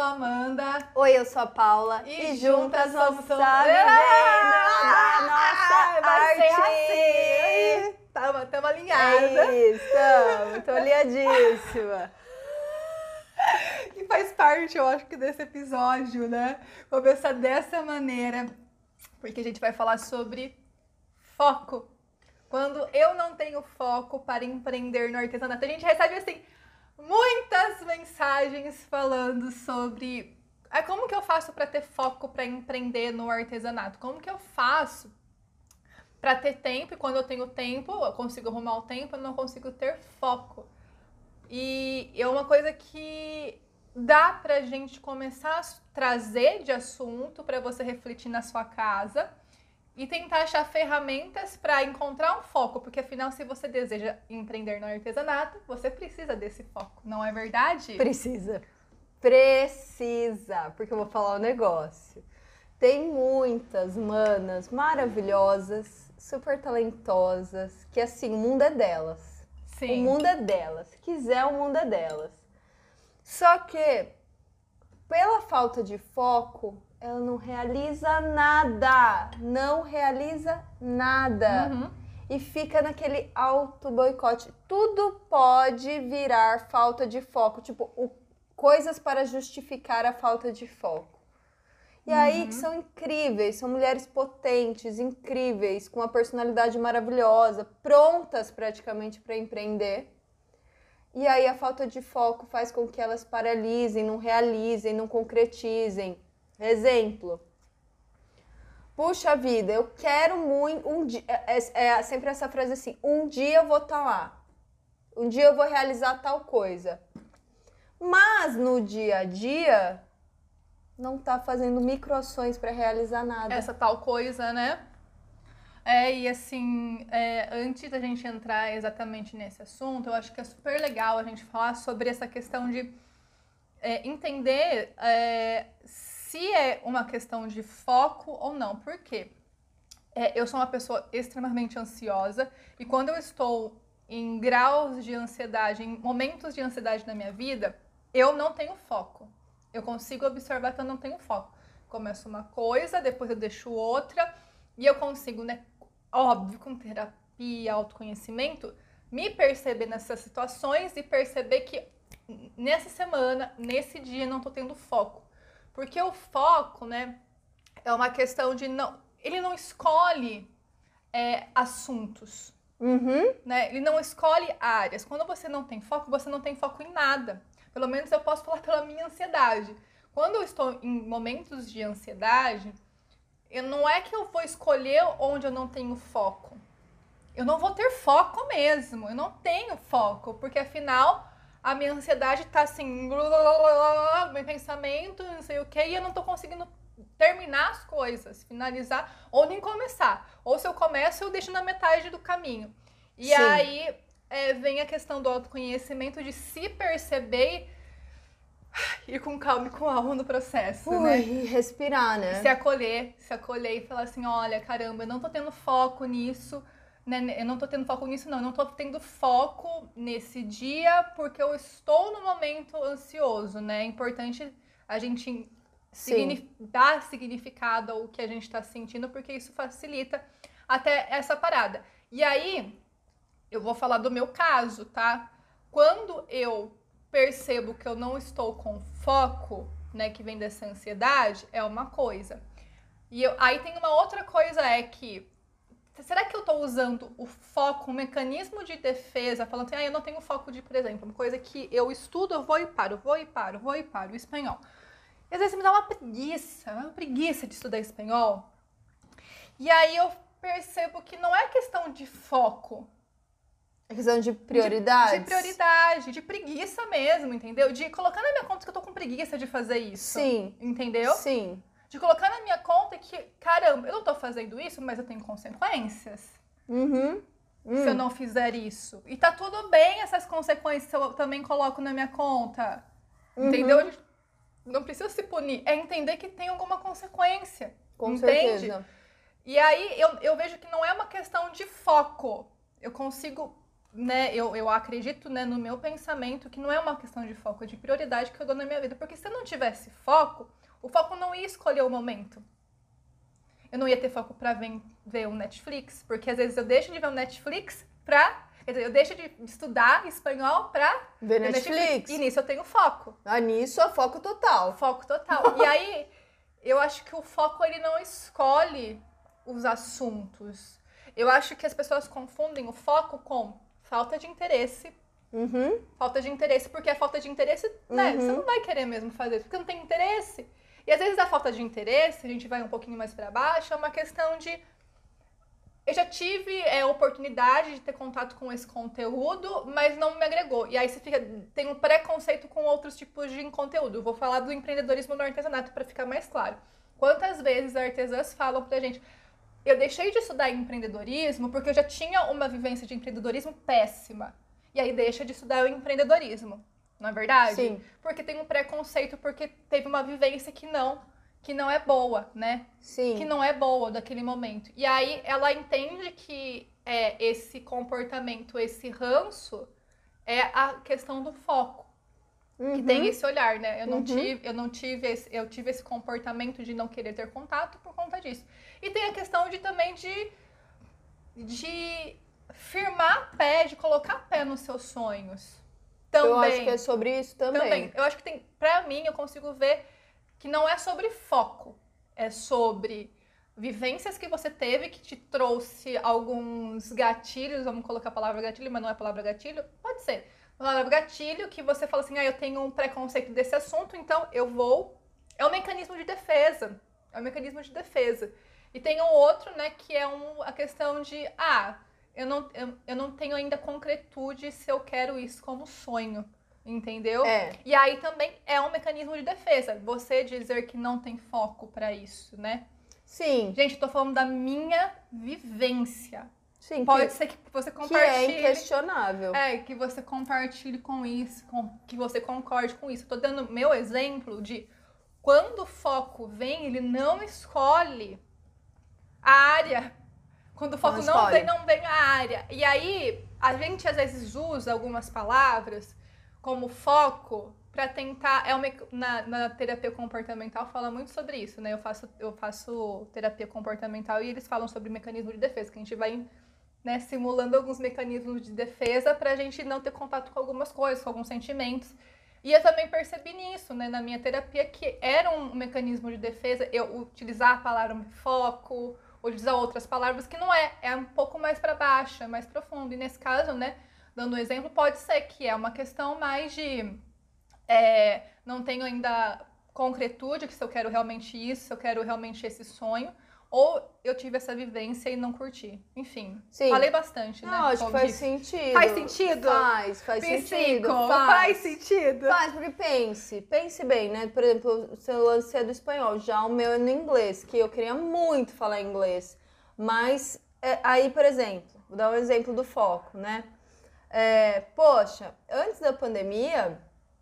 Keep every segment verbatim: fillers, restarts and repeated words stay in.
a Amanda. Oi, eu sou a Paula. E, e juntas juntas vamos somos... estar vivendo da nossa Vai ser arte. assim. Tamo, tamo alinhada. É isso, tamo, tô liadíssima. E faz parte, eu acho que desse episódio, né? Começar dessa maneira. Porque a gente vai falar sobre foco. Quando eu não tenho foco para empreender no artesanato. A gente recebe, assim, muitas mensagens falando sobre ah, como que eu faço para ter foco para empreender no artesanato? Como que eu faço para ter tempo? E quando eu tenho tempo, eu consigo arrumar o tempo, eu não consigo ter foco. E é uma coisa que dá pra gente começar a trazer de assunto para você refletir na sua casa e tentar achar ferramentas para encontrar um foco, porque afinal, se você deseja empreender no artesanato, você precisa desse foco, não é verdade? Precisa. Precisa, porque eu vou falar um negócio. Tem muitas manas maravilhosas, super talentosas, que assim, o mundo é delas. Sim. O mundo é delas. Se quiser, o mundo é delas. Só que, pela falta de foco, ela não realiza nada. Não realiza nada. Uhum. E fica naquele auto-boicote. Tudo pode virar falta de foco. Tipo, o, coisas para justificar a falta de foco. E aí, Uhum. que são incríveis, são mulheres potentes, incríveis, com uma personalidade maravilhosa, prontas praticamente para empreender. E aí a falta de foco faz com que elas paralisem, não realizem, não concretizem. Exemplo. Puxa vida, eu quero muito, um dia, é, é sempre essa frase assim, um dia eu vou estar lá, um dia eu vou realizar tal coisa. Mas no dia a dia, não tá fazendo microações para realizar nada. Essa tal coisa, né? É, e assim, é, antes da gente entrar exatamente nesse assunto, eu acho que é super legal a gente falar sobre essa questão de é, entender é, se é uma questão de foco ou não. Por quê? É, eu sou uma pessoa extremamente ansiosa e quando eu estou em graus de ansiedade, em momentos de ansiedade na minha vida, eu não tenho foco. Eu consigo observar que eu não tenho foco. Começo uma coisa, depois eu deixo outra e eu consigo, né, óbvio, com terapia, autoconhecimento, me perceber nessas situações e perceber que nessa semana, nesse dia, não tô tendo foco. Porque o foco, né, é uma questão de não... Ele não escolhe é, assuntos, Uhum. né? Ele não escolhe áreas. Quando você não tem foco, você não tem foco em nada. Pelo menos eu posso falar pela minha ansiedade. Quando eu estou em momentos de ansiedade, eu, não é que eu vou escolher onde eu não tenho foco. Eu não vou ter foco mesmo. Eu não tenho foco, porque afinal a minha ansiedade tá assim, meu pensamento, não sei o que, e eu não tô conseguindo terminar as coisas, finalizar, ou nem começar. Ou se eu começo, eu deixo na metade do caminho. E Sim. aí é, vem a questão do autoconhecimento, de se perceber e ir com calma e com alma no processo, Ui, né? e respirar, né? Se acolher, se acolher e falar assim, olha, caramba, eu não tô tendo foco nisso, né? Eu não tô tendo foco nisso, não. Eu não tô tendo foco nesse dia porque eu estou no momento ansioso, né? É importante a gente signif- dar significado ao que a gente tá sentindo, porque isso facilita até essa parada. E aí, eu vou falar do meu caso, tá? Quando eu percebo que eu não estou com foco, né, que vem dessa ansiedade, é uma coisa. E eu, aí tem uma outra coisa, é que será que eu tô usando o foco, um mecanismo de defesa, falando assim, ah, eu não tenho foco de, por exemplo, uma coisa que eu estudo, eu vou e paro, vou e paro, vou e paro, o espanhol. E às vezes me dá uma preguiça, uma preguiça de estudar espanhol. E aí eu percebo que não é questão de foco. É questão de prioridades. De, de prioridade, de preguiça mesmo, entendeu? De colocar na minha conta que eu tô com preguiça de fazer isso. Sim. Entendeu? Sim. De colocar na minha conta que, caramba, eu não tô fazendo isso, mas eu tenho consequências. Uhum. Hum. Se eu não fizer isso. E tá tudo bem essas consequências eu também coloco na minha conta. Uhum. Entendeu? A gente não precisa se punir. É entender que tem alguma consequência. Com entende? certeza. E aí eu, eu vejo que não é uma questão de foco. Eu consigo né, eu, eu acredito, né, no meu pensamento que não é uma questão de foco, é de prioridade que eu dou na minha vida. Porque se eu não tivesse foco, o foco não ia escolher o momento. Eu não ia ter foco pra ver, ver o Netflix, porque às vezes eu deixo de ver o Netflix pra... Quer dizer, eu deixo de estudar espanhol pra Ver Netflix. Netflix. E nisso eu tenho foco. Ah, nisso é foco total. Foco total. E aí, eu acho que o foco, ele não escolhe os assuntos. Eu acho que as pessoas confundem o foco com falta de interesse. Uhum. Falta de interesse, porque a falta de interesse, né, Uhum. você não vai querer mesmo fazer, porque não tem interesse. E às vezes a falta de interesse, a gente vai um pouquinho mais pra baixo, é uma questão de... Eu já tive é, oportunidade de ter contato com esse conteúdo, mas não me agregou. E aí você fica, tem um preconceito com outros tipos de conteúdo. Eu vou falar do empreendedorismo no artesanato para ficar mais claro. Quantas vezes artesãs falam pra gente, eu deixei de estudar empreendedorismo porque eu já tinha uma vivência de empreendedorismo péssima. E aí deixa de estudar o empreendedorismo, não é verdade? Sim. Porque tem um preconceito, porque teve uma vivência que não... que não é boa, né? Sim. Que não é boa daquele momento. E aí ela entende que é, esse comportamento, esse ranço, é a questão do foco. Uhum. Que tem esse olhar, né? Eu não Uhum. tive, eu não tive esse, eu tive esse comportamento de não querer ter contato por conta disso. E tem a questão de também de, de firmar pé, de colocar pé nos seus sonhos. Também. Eu acho que é sobre isso também. Também. Eu acho que tem, pra mim, eu consigo ver que não é sobre foco, é sobre vivências que você teve que te trouxe alguns gatilhos, vamos colocar a palavra gatilho, mas não é a palavra gatilho, pode ser. A palavra gatilho que você fala assim, ah, eu tenho um preconceito desse assunto, então eu vou... É um mecanismo de defesa, é um mecanismo de defesa. E tem um outro, né, que é um, a questão de, ah, eu não, eu, eu não tenho ainda concretude se eu quero isso como sonho. Entendeu? É. E aí também é um mecanismo de defesa. Você dizer que não tem foco pra isso, né? Sim. Gente, eu tô falando da minha vivência. Sim. Pode que, ser que você que é compartilhe. inquestionável. É, que você compartilhe com isso, com, que você concorde com isso. Eu tô dando meu exemplo de quando o foco vem, ele não escolhe a área. Quando o foco Não não, escolhe. vem, não vem a área. E aí, a gente às vezes usa algumas palavras como foco para tentar... É uma, na, na terapia comportamental fala muito sobre isso, né? Eu faço, eu faço terapia comportamental e eles falam sobre mecanismo de defesa, que a gente vai, né, simulando alguns mecanismos de defesa pra gente não ter contato com algumas coisas, com alguns sentimentos. E eu também percebi nisso, né, na minha terapia, que era um mecanismo de defesa eu utilizar a palavra foco, utilizar outras palavras que não é, é um pouco mais para baixo, é mais profundo. E nesse caso, né, dando um exemplo, pode ser que é uma questão mais de é, não tenho ainda concretude, que se eu quero realmente isso, se eu quero realmente esse sonho, ou eu tive essa vivência e não curti. Enfim, Sim. falei bastante, né? Não, acho que como faz disse. sentido. Faz sentido? Faz, faz Psico, sentido. faz. Faz. sentido? Faz, porque pense, pense bem, né? Por exemplo, o seu lance é do espanhol, já o meu é no inglês, que eu queria muito falar inglês. Mas, é, aí, por exemplo, vou dar um exemplo do foco, né? É, poxa, antes da pandemia,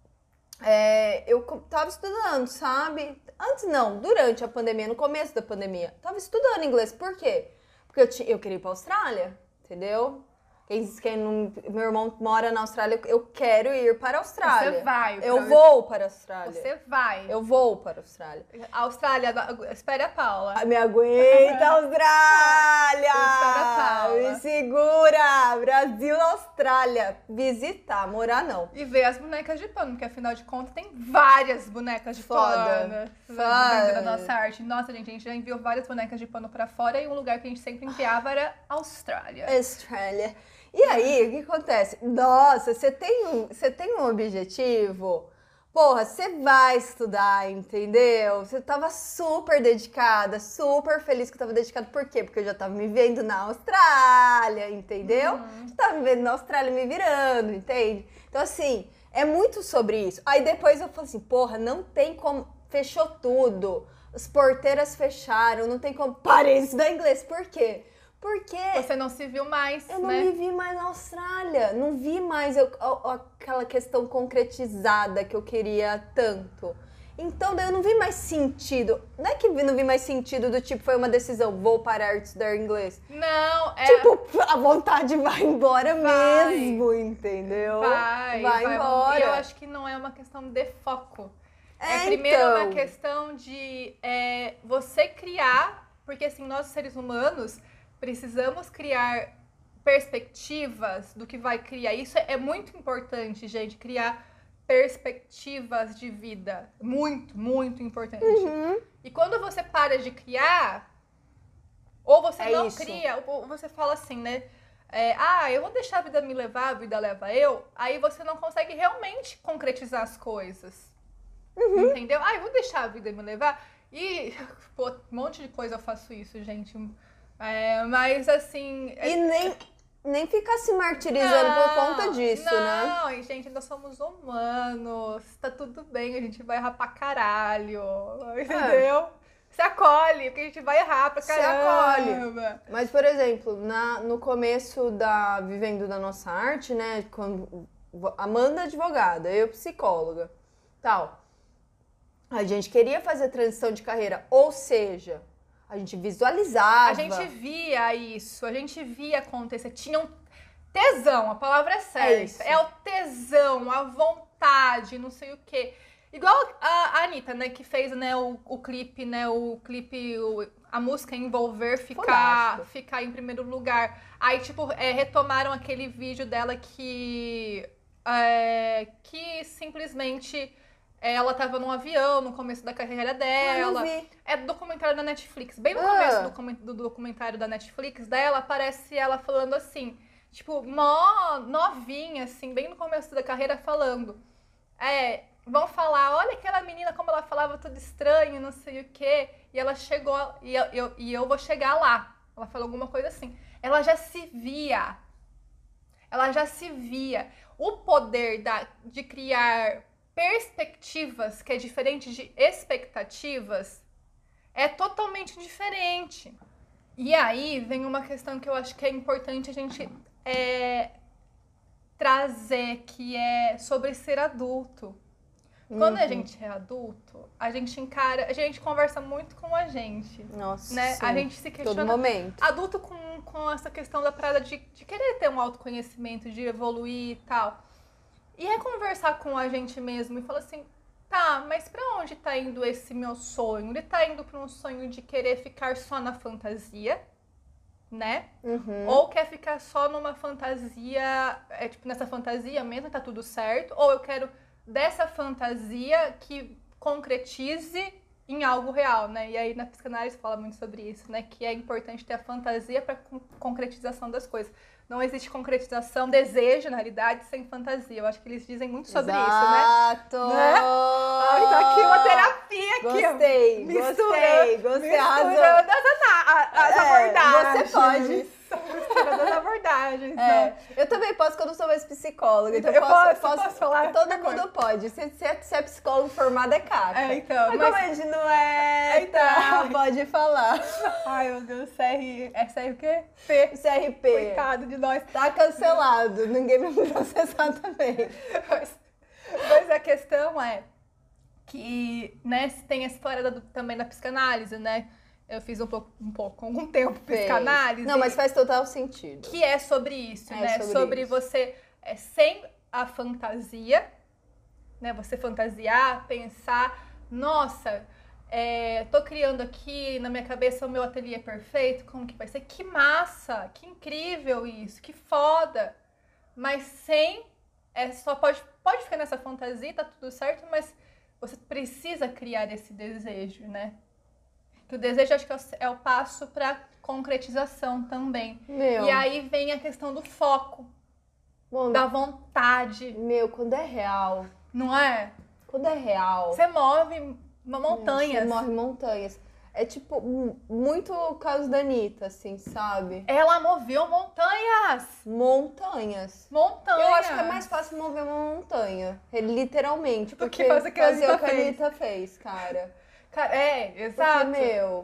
é, eu co- tava estudando, sabe? Antes não, durante a pandemia, no começo da pandemia, tava estudando inglês. Por quê? Porque eu, ti- eu queria ir pra Austrália, entendeu? Quem, quem não, meu irmão mora na Austrália, eu quero ir para a Austrália. Você vai. Eu pra- vou para a Austrália. Você vai. Eu vou para a Austrália. A Austrália, espere a Paula. Ah, me aguenta, Austrália! Espera a Paula. Me segura! Brasil, Austrália. Visitar, morar não. E ver as bonecas de pano, porque afinal de contas tem várias bonecas de Foda. pano Foda. dentro da nossa arte. Nossa, gente, a gente já enviou várias bonecas de pano pra fora e um lugar que a gente sempre enviava era a Austrália. Austrália. E aí, o que acontece? Nossa, você tem um, você tem um objetivo? Porra, você vai estudar, entendeu? Você tava super dedicada, super feliz que eu tava dedicada. Por quê? Porque eu já tava me vendo na Austrália, entendeu? Uhum. Já tava me vendo na Austrália, me virando, entende? Então, assim, é muito sobre isso. Aí depois eu falo assim, porra, não tem como... Fechou tudo. As porteiras fecharam, não tem como... Parei de estudar inglês. Por quê? Porque... Você não se viu mais, Eu não né? me vi mais na Austrália, não vi mais eu, a- a- aquela questão concretizada que eu queria tanto. Então, daí eu não vi mais sentido. Não é que não vi mais sentido do tipo, foi uma decisão, vou parar de estudar inglês. Não, é... Tipo, a vontade vai embora Vai. mesmo, entendeu? Vai, vai, vai embora. E eu acho que não é uma questão de foco. É, É, primeiro então. uma questão de é, você criar, porque assim, nós seres humanos precisamos criar perspectivas do que vai criar. Isso é muito importante, gente, criar perspectivas de vida. Muito, muito importante. Uhum. E quando você para de criar, ou você É não isso. cria, ou você fala assim, né? É, ah, eu vou deixar a vida me levar, a vida leva eu. Aí você não consegue realmente concretizar as coisas. Uhum. Entendeu? Ah, eu vou deixar a vida me levar. E, pô, um monte de coisa eu faço isso, gente. É, mas assim. E nem, nem ficar se martirizando por conta disso, não, né? Não, e gente, nós somos humanos. Tá tudo bem, a gente vai errar pra caralho. Entendeu? É. Se acolhe, porque a gente vai errar pra Se caramba. acolhe. Mas, por exemplo, na, no começo da Vivendo da Nossa Arte, né? Quando, Amanda advogada, eu psicóloga, tal. A gente queria fazer transição de carreira, ou seja, a gente visualizava. A gente via isso, a gente via acontecer. Tinha um tesão, a palavra é certa. É isso. É o tesão, a vontade, não sei o quê. Igual a Anitta, né, que fez, né, o, o clipe, né, o clipe, o, a música Envolver ficar, ficar em primeiro lugar. Aí, tipo, é, retomaram aquele vídeo dela que, é, que simplesmente ela tava num avião no começo da carreira dela. Eu não vi. É do documentário da Netflix. Bem no Ah. começo do, coment- do documentário da Netflix dela, aparece ela falando assim, tipo, mó novinha, assim, bem no começo da carreira, falando. É, vão falar, olha aquela menina como ela falava tudo estranho, não sei o quê. E ela chegou, e eu, eu, e eu vou chegar lá. Ela falou alguma coisa assim. Ela já se via. Ela já se via. O poder da, de criar perspectivas, que é diferente de expectativas, é totalmente diferente. E aí vem uma questão que eu acho que é importante a gente é, trazer, que é sobre ser adulto. Quando Uhum. a gente é adulto, a gente encara, a gente conversa muito com a gente. Nossa, Né? sim. A gente se Todo questiona. momento. Adulto com, com essa questão da parada de, de querer ter um autoconhecimento, de evoluir e tal. E é conversar com a gente mesmo e falar assim, tá, mas pra onde tá indo esse meu sonho? Ele tá indo pra um sonho de querer ficar só na fantasia, né? Uhum. Ou quer ficar só numa fantasia, é tipo, nessa fantasia mesmo, tá tudo certo. Ou eu quero dessa fantasia que concretize em algo real, né? E aí na psicanálise fala muito sobre isso, né? Que é importante ter a fantasia para concretização das coisas. Não existe concretização, desejo, na realidade, sem fantasia. Eu acho que eles dizem muito sobre Exato. isso, né? né? Ai, tá aqui uma terapia aqui. Gostei, gostei, gostei, arrasou. Misturando as, as É, abordagens. você pode. Misturando as abordagens. É, eu também posso, que eu não sou mais psicóloga. Então Eu eu posso, posso, posso, posso falar todo qualquer mundo coisa. pode. Se, se, é, se é psicólogo formado, é caca. É, então. Mas, Mas... como a gente não é, Então. tá, pode falar. Ai, meu Deus, C R... É C R o quê? P. C R P. Coitado de nós. Tá cancelado. Ninguém vai me processar também. Mas, mas a questão é que, né, tem essa história da, também da psicanálise, né? Eu fiz um pouco, um pouco, algum tempo psicanálise. Não, mas faz total sentido. Que é sobre isso, É né? sobre Sobre, isso. você, é, sem a fantasia, né? Você fantasiar, pensar, nossa, é, tô criando aqui na minha cabeça o meu ateliê perfeito, como que vai ser? Que massa, que incrível isso, que foda. Mas sem, é, só pode, pode ficar nessa fantasia, tá tudo certo, mas você precisa criar esse desejo, né? Que o desejo, acho que é o, é o passo para concretização também. Meu. E aí vem a questão do foco, Bom, da vontade, meu, quando é real, não é? quando é real, Você move uma montanha. você morre montanhas. É tipo, m- muito o caso da Anitta, assim, sabe? Ela moveu montanhas! Montanhas. Montanhas! Eu acho que é mais fácil mover uma montanha, literalmente, Do porque que fazer o que a fazer o Anitta que a fez. Anitta fez, cara. Cara, é, Porque, exato. meu,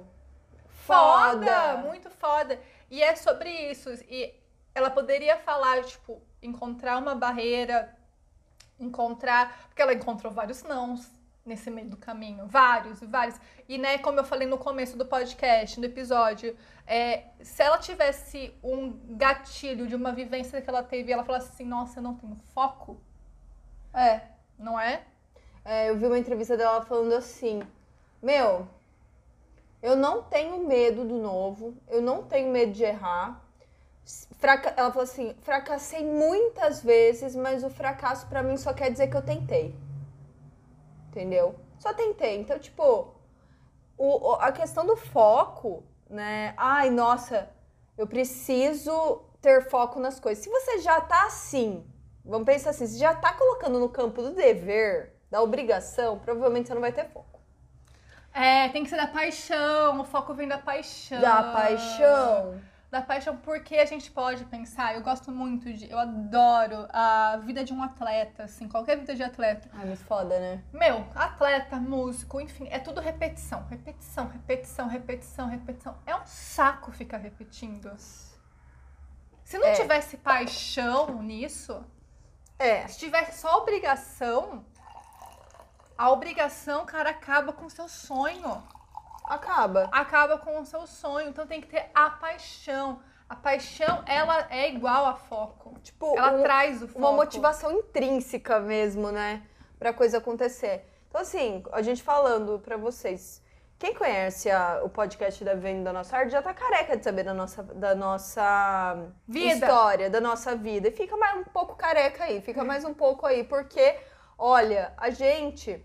Foda, foda. muito foda. E é sobre isso. E ela poderia falar, tipo, encontrar uma barreira, encontrar... Porque ela encontrou vários nãos. nesse meio do caminho. Vários, vários. E, né, como eu falei no começo do podcast, no episódio, é, se ela tivesse um gatilho de uma vivência que ela teve e ela falasse assim, nossa, eu não tenho foco, É. não é? É, eu vi uma entrevista dela falando assim, meu, eu não tenho medo do novo, eu não tenho medo de errar. Fraca... Ela falou assim, fracassei muitas vezes, mas o fracasso pra mim só quer dizer que eu tentei. Entendeu? Só tentei. Então, tipo, o, a questão do foco, né? Ai, nossa, eu preciso ter foco nas coisas. Se você já tá assim, vamos pensar assim, se já tá colocando no campo do dever, da obrigação, provavelmente você não vai ter foco. É, tem que ser da paixão, o foco vem da paixão. Da paixão. Da paixão, porque a gente pode pensar, eu gosto muito de, eu adoro a vida de um atleta, assim, qualquer vida de atleta. Ai, muito foda, né? Meu, atleta, músico, enfim, é tudo repetição, repetição, repetição, repetição, repetição. É um saco ficar repetindo. Se não É. tivesse paixão nisso, É. se tivesse só obrigação, a obrigação, cara, acaba com o seu sonho. Acaba. Acaba com o seu sonho. Então tem que ter a paixão. A paixão, ela é igual a foco. Tipo, ela um, traz o foco. uma motivação intrínseca mesmo, né? Pra coisa acontecer. Então, assim, a gente falando pra vocês, quem conhece a, o podcast da Vivendo da Nossa Arte já tá careca de saber da nossa, da nossa Vida. história, da nossa vida. E fica mais um pouco careca aí, fica mais um pouco aí, porque, olha, a gente...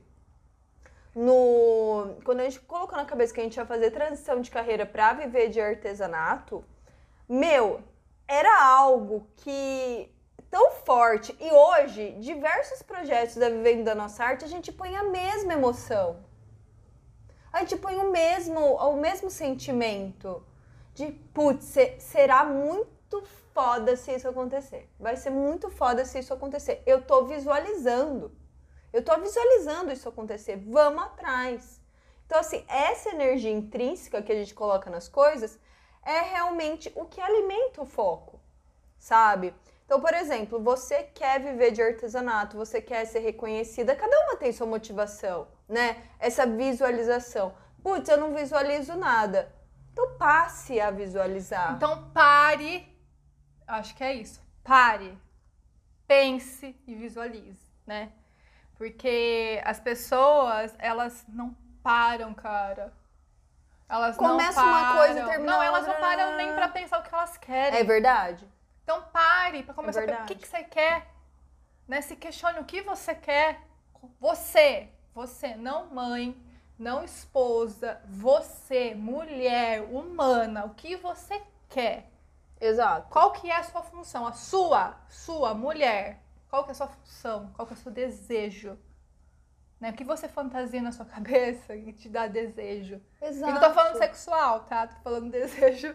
No, quando a gente colocou na cabeça que a gente ia fazer transição de carreira para viver de artesanato, meu, era algo que tão forte. E hoje, diversos projetos da Vivendo da Nossa Arte, a gente põe a mesma emoção. A gente põe o mesmo, o mesmo sentimento de, putz, será muito foda se isso acontecer. Vai ser muito foda se isso acontecer. Eu tô visualizando. Eu tô visualizando isso acontecer. Vamos atrás. Então, assim, essa energia intrínseca que a gente coloca nas coisas é realmente o que alimenta o foco, sabe? Então, por exemplo, você quer viver de artesanato, você quer ser reconhecida, cada uma tem sua motivação, né? Essa visualização. Putz, eu não visualizo nada. Então, passe a visualizar. Então, pare. Acho que é isso. Pare. Pense e visualize, né? Porque as pessoas, elas não param, cara. Elas Começa não param. uma coisa e termina Não, elas outra. não param nem pra pensar o que elas querem. É verdade. Então pare pra começar É a pensar o verdade. que, que você quer. Né? Se questione o que você quer. Você, você, não mãe, não esposa, você, mulher, humana, o que você quer. Exato. Qual que é a sua função? A sua, sua, mulher. Qual que é a sua função? Qual que é o seu desejo? Né? O que você fantasia na sua cabeça e te dá desejo? Exato. E não tô falando sexual, tá? Tô falando desejo.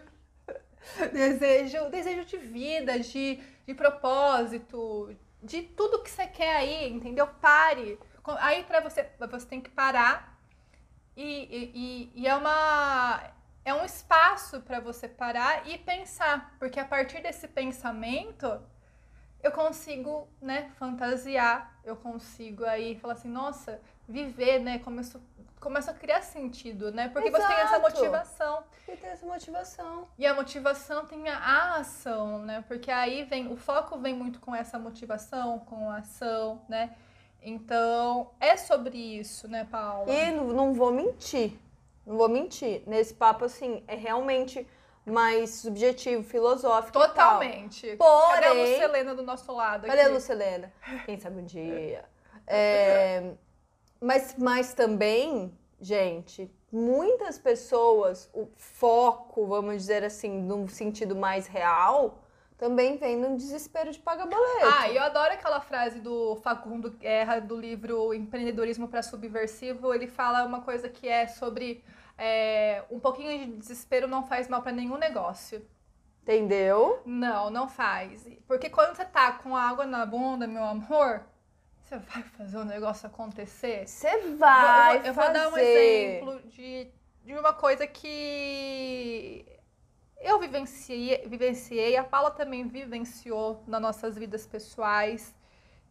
Desejo, desejo de vida, de, de propósito, de tudo que você quer aí, entendeu? Pare. Aí pra você, você tem que parar e, e, e, e é uma... É um espaço para você parar e pensar. Porque a partir desse pensamento... eu consigo, né, fantasiar, eu consigo aí falar assim, nossa, viver, né, começo, começa a criar sentido, né, porque Exato. você tem essa motivação. E tem essa motivação. E a motivação tem a, a ação, né, porque aí vem, o foco vem muito com essa motivação, com a ação, né, então é sobre isso, né, Paula? E não, não vou mentir, não vou mentir, nesse papo, assim, é realmente... mais subjetivo, filosófico. Totalmente. E tal. Porém, cadê a Lucelena do nosso lado? Cadê aqui? a Lucelena? Quem sabe um dia. É, mas, mas também, gente, muitas pessoas, o foco, vamos dizer assim, num sentido mais real, também vem num desespero de pagar boleto. Ah, e eu adoro aquela frase do Facundo Guerra, do livro Empreendedorismo para Subversivo. Ele fala uma coisa que é sobre... É, um pouquinho de desespero não faz mal pra nenhum negócio. Entendeu? Não, não faz. Porque quando você tá com água na bunda, meu amor, você vai fazer o negócio acontecer. Você vai eu, eu, eu fazer. vou dar um exemplo de, de uma coisa que eu vivenciei, vivenciei, a Paula também vivenciou nas nossas vidas pessoais,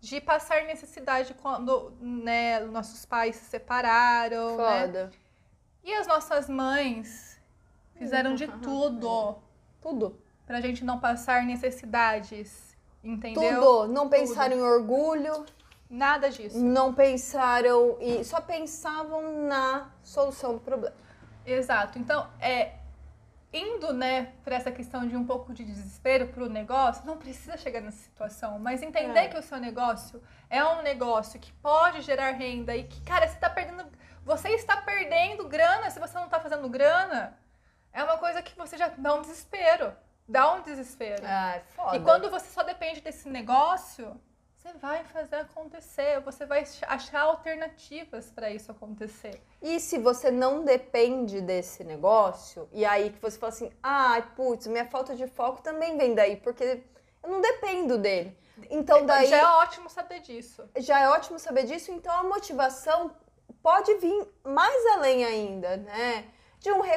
de passar necessidade quando, né, nossos pais se separaram, Foda. né? E as nossas mães fizeram de tudo. Tudo. Pra gente não passar necessidades, entendeu? Tudo. Não pensaram em orgulho. Nada disso. Não pensaram e só pensavam na solução do problema. Exato. Então, é, indo, né, para essa questão de um pouco de desespero pro negócio, não precisa chegar nessa situação, mas entender É. que o seu negócio é um negócio que pode gerar renda e que, cara, você tá perdendo, você está perdendo grana se você não tá fazendo grana, é uma coisa que você já dá um desespero. Dá um desespero. Ah, foda. E quando você só depende desse negócio, você vai fazer acontecer, você vai achar alternativas para isso acontecer. E se você não depende desse negócio, e aí que você fala assim, ah, putz, minha falta de foco também vem daí, porque eu não dependo dele. Então daí... Já é ótimo saber disso. Já é ótimo saber disso, então a motivação pode vir mais além ainda, né? De um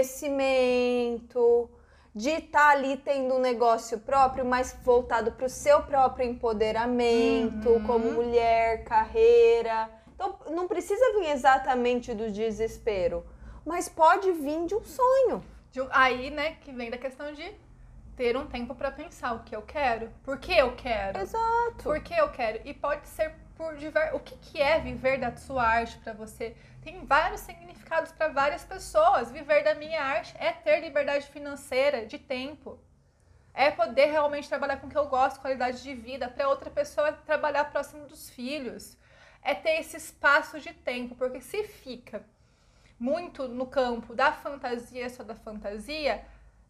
reconhecimento, de estar ali tendo um negócio próprio, mas voltado para o seu próprio empoderamento, uhum. como mulher, carreira. Então, não precisa vir exatamente do desespero, mas pode vir de um sonho. De, aí, né, que vem da questão de ter um tempo para pensar o que eu quero, por que eu quero. Exato. Por que eu quero. E pode ser por diversos... O que, que é viver da sua arte para você? Tem vários significados para várias pessoas. Viver da minha arte é ter liberdade financeira, de tempo. É poder realmente trabalhar com o que eu gosto, qualidade de vida. Para outra pessoa, trabalhar próximo dos filhos. É ter esse espaço de tempo. Porque se fica muito no campo da fantasia, só da fantasia,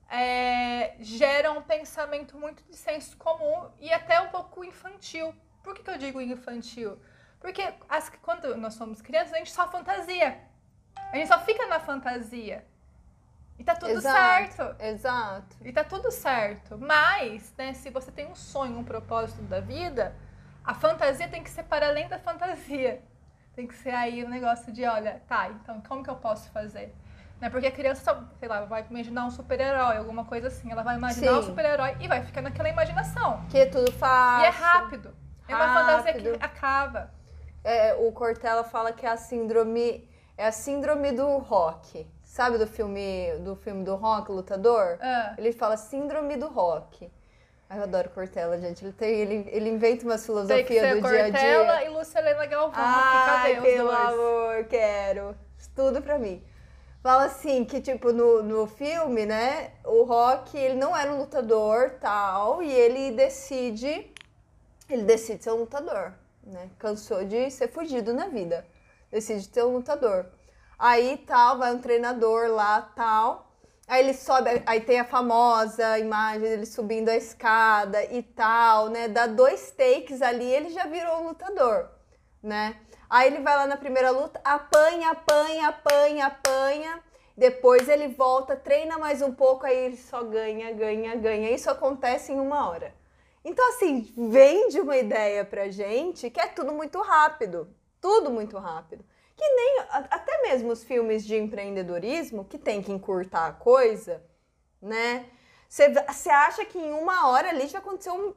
é, gera um pensamento muito de senso comum e até um pouco infantil. Por que, que eu digo infantil? Porque as, quando nós somos crianças, a gente só fantasia. A gente só fica na fantasia. E tá tudo exato, certo. Exato. E tá tudo certo. Mas, né, se você tem um sonho, um propósito da vida, a fantasia tem que ser para além da fantasia. Tem que ser aí o negócio de, olha, tá, então como que eu posso fazer? Né? Porque a criança, só, sei lá, vai imaginar um super-herói, alguma coisa assim. Ela vai imaginar um super-herói e vai ficar naquela imaginação. Que é tudo fácil. E é rápido. É uma fantasia que acaba. É, o Cortella fala que é a síndrome, é a síndrome do rock. Sabe do filme do filme do Rock, Lutador? Ah. Ele fala síndrome do rock. Ai, eu adoro Cortella, gente. Ele, tem, ele, ele inventa umas filosofias do dia a dia. Cortella e Lucilena Galvão. Ai, aqui, cadê pelo os dois? amor, quero. Tudo pra mim. Fala assim, que tipo, no, no filme, né, o Rock, ele não era um lutador, tal, e ele decide, ele decide ser um lutador, né, cansou de ser fugido na vida, decide ser um lutador. Aí, tal, vai um treinador lá, tal, aí ele sobe, aí tem a famosa imagem dele subindo a escada e tal, né, dá dois takes ali, ele já virou um lutador, né. Aí ele vai lá na primeira luta, apanha, apanha, apanha, apanha. Depois ele volta, treina mais um pouco, aí ele só ganha, ganha, ganha. Isso acontece em uma hora. Então, assim, vende uma ideia pra gente que é tudo muito rápido. Tudo muito rápido. Que nem, até mesmo os filmes de empreendedorismo, que tem que encurtar a coisa, né? Você acha que em uma hora ali já aconteceu um...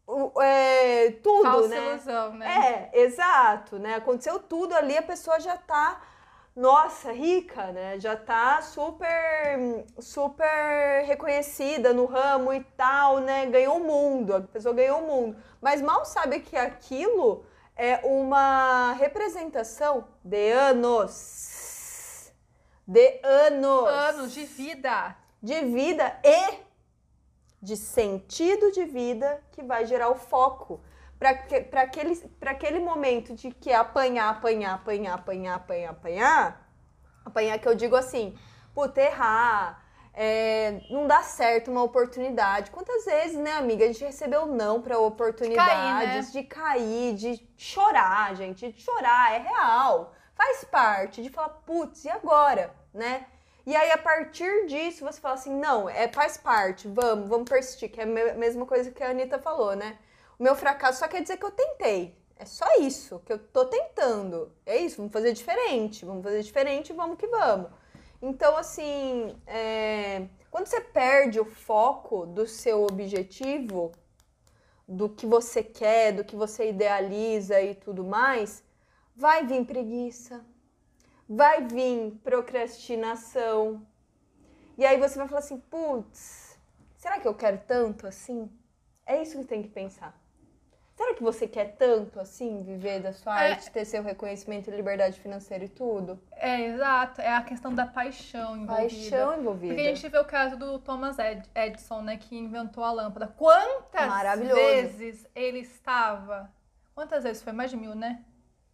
É, tudo, falsa né? ilusão, né? É, exato, né? Aconteceu tudo ali, a pessoa já tá, nossa, rica, né? Já tá super, super reconhecida no ramo e tal, né? Ganhou o mundo, a pessoa ganhou o mundo. Mas mal sabe que aquilo é uma representação de anos. De anos. Anos de vida. De vida e... de sentido de vida que vai gerar o foco para aquele, para aquele momento de que é apanhar, apanhar, apanhar, apanhar, apanhar, apanhar, apanhar que eu digo assim, puta, errar, é, não dá certo uma oportunidade. Quantas vezes, né, amiga, a gente recebeu não para oportunidades, de cair, né? de, cair, de chorar, gente, de chorar, é real, faz parte, de falar, putz, e agora, né? E aí, a partir disso, você fala assim, não, é, faz parte, vamos, vamos persistir, que é a mesma coisa que a Anitta falou, né? O meu fracasso só quer dizer que eu tentei. É só isso, que eu tô tentando. É isso, vamos fazer diferente, vamos fazer diferente, vamos que vamos. Então, assim, é, quando você perde o foco do seu objetivo, do que você quer, do que você idealiza e tudo mais, vai vir preguiça, vai vir procrastinação. E aí você vai falar assim, putz, será que eu quero tanto assim? É isso que tem que pensar. Será que você quer tanto assim viver da sua É. arte, ter seu reconhecimento e liberdade financeira e tudo? É, exato. É a questão da paixão envolvida. Paixão envolvida. Porque a gente vê o caso do Thomas Ed- Edison, né, que inventou a lâmpada. Quantas Maravilhoso. vezes ele estava... Quantas vezes? Foi mais de mil, né?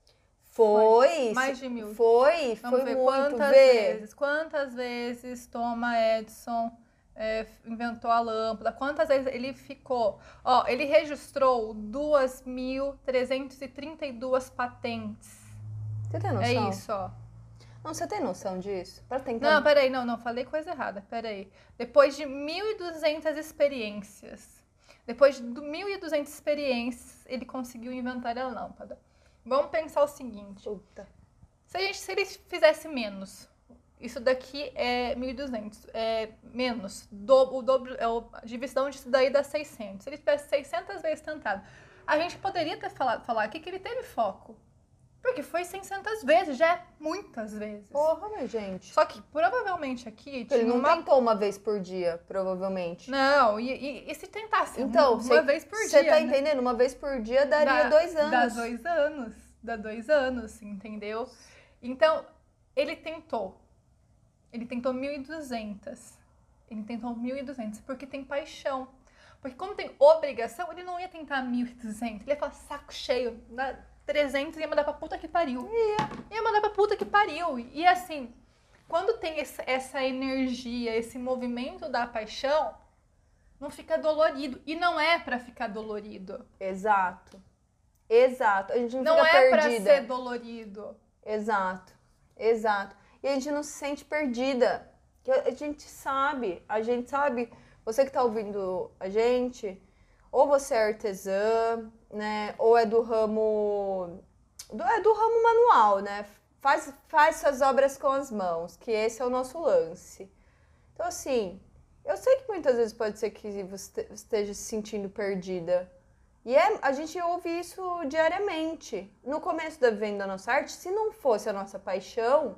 Foi. Mais de mil. Foi, Vamos foi ver muito. quantas Vê. vezes. Quantas vezes Thomas Edison é, inventou a lâmpada? Quantas vezes ele ficou... Ó, ele registrou duas mil trezentas e trinta e duas patentes. Você tem noção? É isso, ó. Não, você tem noção disso? Pra tentar... Não, peraí, não, não, falei coisa errada, peraí. Depois de mil e duzentas experiências, depois de mil e duzentas experiências, ele conseguiu inventar a lâmpada. Vamos pensar o seguinte, Puta. se, a gente, se ele fizesse menos, isso daqui é mil e duzentos, é menos, do, o dobro, é a divisão disso daí dá seiscentos. Se ele tivesse seiscentas vezes tentado, a gente poderia ter falado, falar aqui que ele teve foco. Porque foi seiscentas vezes, já é muitas vezes. Porra, minha gente. Só que provavelmente aqui Ele tinha não uma... tentou uma vez por dia, provavelmente. Não, e, e, e se tentasse Então, uma cê, vez por dia, Você tá né? entendendo? Uma vez por dia daria Dá- dois anos. Dá dois anos. Dá dois anos, entendeu? Então, ele tentou. Ele tentou mil e duzentas. Ele tentou mil e duzentas porque tem paixão. Porque como tem obrigação, ele não ia tentar mil e duzentas. Ele ia falar saco cheio, na trezentos ia mandar pra puta que pariu. Ia. Ia mandar pra puta que pariu. E assim, quando tem esse- essa energia, esse movimento da paixão, não fica dolorido. E não é pra ficar dolorido. Exato. Exato. A gente não, Não fica é pra perdida. ser dolorido. Exato. Exato. E a gente não se sente perdida. Que A a gente sabe. A gente sabe. Você que tá ouvindo a gente, ou você é artesã, né? Ou é do ramo. Do, é do ramo manual, né? Faz, faz suas obras com as mãos, que esse é o nosso lance. Então, assim, eu sei que muitas vezes pode ser que você esteja se sentindo perdida. E é, a gente ouve isso diariamente. No começo da venda da nossa arte, se não fosse a nossa paixão,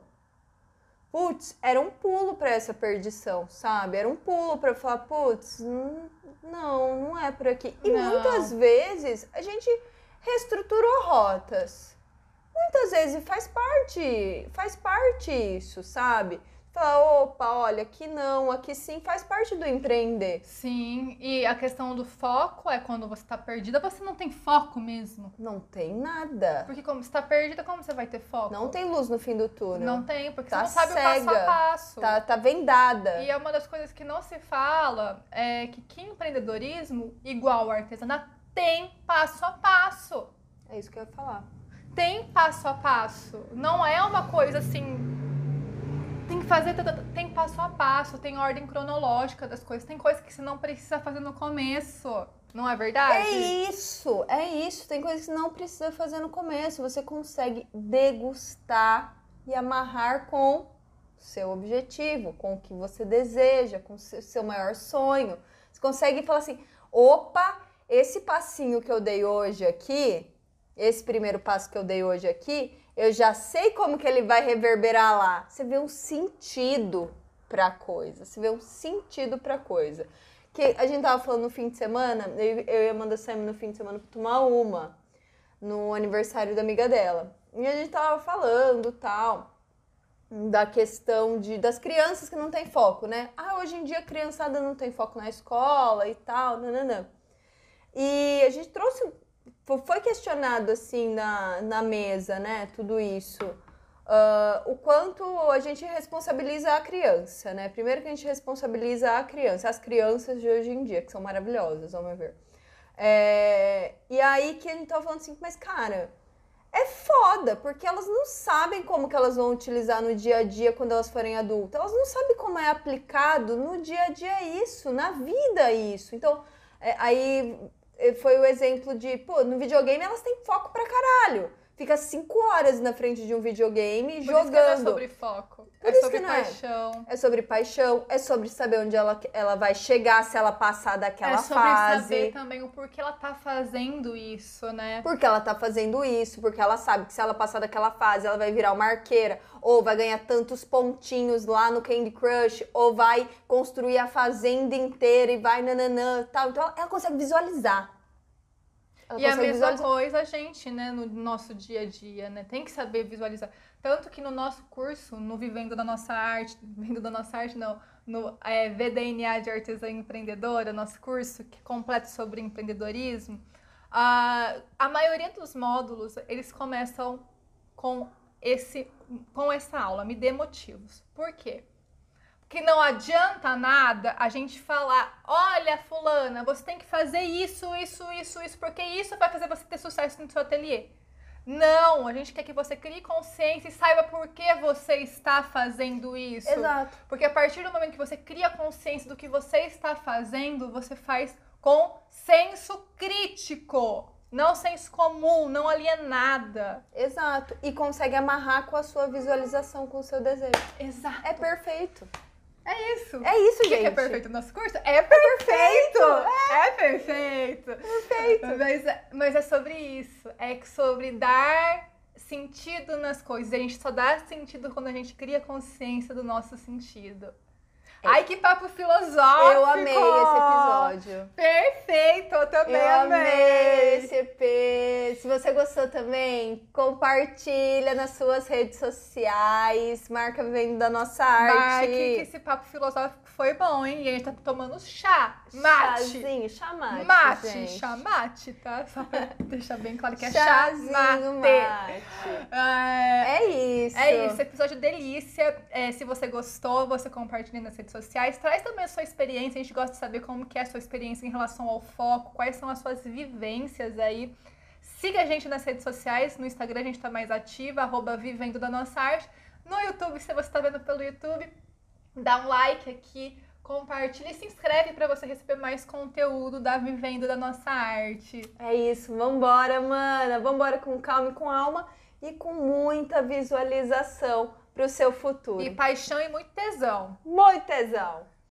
putz, era um pulo para essa perdição, sabe? Era um pulo para falar, putz, hum, não, não é por aqui. E Não. muitas vezes a gente reestruturou rotas. Muitas vezes faz parte, faz parte isso, sabe? Fala, opa, olha, aqui não, aqui sim, faz parte do empreender. Sim, e a questão do foco é quando você tá perdida, você não tem foco mesmo. Não tem nada. Porque como você tá perdida, como você vai ter foco? Não tem luz no fim do túnel. Não tem, porque Tá você não sabe o passo a cega. passo. Tá, tá vendada. E é uma das coisas que não se fala é que, que empreendedorismo, igual ao artesanato, tem passo a passo. É isso que eu ia falar. Tem passo a passo. Não é uma coisa assim. Tem que fazer. Tem passo a passo, tem ordem cronológica das coisas. Tem coisa que você não precisa fazer no começo. Não é verdade? É isso, é isso. Tem coisas que não precisa fazer no começo. Você consegue degustar e amarrar com seu objetivo, com o que você deseja, com o seu seu maior sonho. Você consegue falar assim, opa, esse passinho que eu dei hoje aqui, esse primeiro passo que eu dei hoje aqui, eu já sei como que ele vai reverberar lá. Você vê um sentido pra coisa, você vê um sentido pra coisa. Que a gente tava falando no fim de semana, eu, eu e a Amanda saímos no fim de semana pra tomar uma, no aniversário da amiga dela. E a gente tava falando, tal, da questão de, das crianças que não tem foco, né? Ah, hoje em dia a criançada não tem foco na escola e tal, nananã. E a gente trouxe, foi questionado assim na, na mesa, né, tudo isso. Uh, o quanto a gente responsabiliza a criança, né? Primeiro que a gente responsabiliza a criança, as crianças de hoje em dia, que são maravilhosas, ao meu ver. É, e aí que a gente tava falando assim, mas cara, é foda, porque elas não sabem como que elas vão utilizar no dia a dia quando elas forem adultas. Elas não sabem como é aplicado no dia a dia isso, na vida isso. Então, é, aí foi o exemplo de, pô, no videogame elas têm foco pra caralho. fica cinco horas na frente de um videogame Por jogando. Isso que não é sobre foco. Por é isso sobre que não é. paixão. É sobre paixão, é sobre saber onde ela, ela vai chegar se ela passar daquela é sobre fase. saber também o porquê ela tá fazendo isso, né? Porque ela tá fazendo isso, porque ela sabe que se ela passar daquela fase, ela vai virar uma arqueira, ou vai ganhar tantos pontinhos lá no Candy Crush, ou vai construir a fazenda inteira e vai nananã, tal. Então ela, ela consegue visualizar. Ela e a consegue mesma visualizar. coisa a gente, né, no nosso dia a dia, né? Tem que saber visualizar. Tanto que no nosso curso, no Vivendo da Nossa Arte, Vivendo da Nossa Arte não, no é, V D N A de Artesã Empreendedora, nosso curso, que é completo sobre empreendedorismo, a, a maioria dos módulos, eles começam com, esse, com essa aula, me dê motivos. Por quê? Que não adianta nada a gente falar, olha, fulana, você tem que fazer isso, isso, isso, isso, porque isso vai fazer você ter sucesso no seu ateliê. Não, a gente quer que você crie consciência e saiba por que você está fazendo isso. Exato. Porque a partir do momento que você cria consciência do que você está fazendo, você faz com senso crítico. Não senso comum, não alienada. Exato. E consegue amarrar com a sua visualização, com o seu desejo. Exato. É perfeito. É isso. É isso, O que gente. que é perfeito no nosso curso? É perfeito! É perfeito! Perfeito. Mas, mas é sobre isso. É sobre dar sentido nas coisas. A gente só dá sentido quando a gente cria consciência do nosso sentido. É. Ai, que papo filosófico! Eu amei esse episódio. Perfeito! Eu também Eu amei! amei esse E P. Se você gostou também, compartilha nas suas redes sociais. Marca Vivendo da Nossa Arte. Marque que esse papo filosófico foi bom, hein? E a gente tá tomando chá. Mate. Chazinho, chamate, Mate, gente. chamate, tá? Só pra deixar bem claro que é Chazinho, chamate. mate. É, É isso. é isso, episódio delícia. É, se você gostou, você compartilha nas redes sociais. Traz também a sua experiência. A gente gosta de saber como que é a sua experiência em relação ao foco, quais são as suas vivências aí. Siga a gente nas redes sociais. No Instagram a gente tá mais ativa, arroba Vivendo da Nossa Arte. No YouTube, se você tá vendo pelo YouTube, dá um like aqui, compartilha e se inscreve para você receber mais conteúdo da Vivendo da Nossa Arte. É isso, vambora, mana. Vambora com calma e com alma e com muita visualização pro seu futuro. E paixão e muito tesão. Muito tesão.